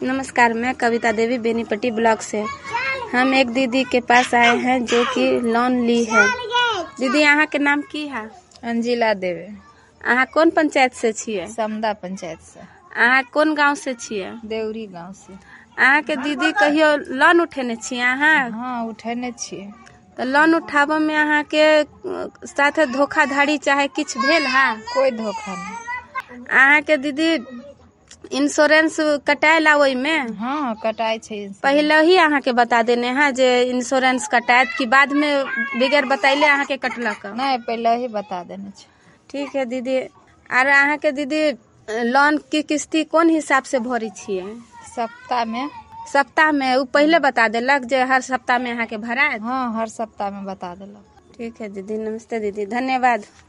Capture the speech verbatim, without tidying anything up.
नमस्कार, मैं कविता देवी बेनीपट्टी ब्लॉक से। हम एक दीदी के पास आए हैं जो कि लोन ली है। दीदी, यहाँ के नाम की है? अंजिला देवी। अहाँ कौन पंचायत से छिए? समदा पंचायत से। अहाँ कौन गांव से छिए? देवरी गांव से। अहाँ के दीदी कहियो लोन उठेने छिए अहाँ? हाँ, उठेने छिए। तो लोन उठाबऽ में अहाँ के साथ धोखाधड़ी चाहे किछ भेल है? कोई धोखा नहीं। अहाँ के दीदी इंश्योरेंस कटाएला ओइ में? हाँ, कटाई छै। पहले ही अहाँ के बता देने हैं जे इंश्योरेंस कटाएत कि बाद में बगैर बताइले अहाँ के कटलक? नहीं, पहले ही बता देने छै। ठीक है दीदी। आर अहाँ के दीदी लोन की किस्ती कौन हिसाब से भरी छिए? सप्ताह में। सप्ताह में? उ पहले बता देलक जे हर सप्ताह में अहाँ के भराएत? हाँ, हर सप्ताह में बता देलक। ठीक है दीदी। नमस्ते दीदी, धन्यवाद।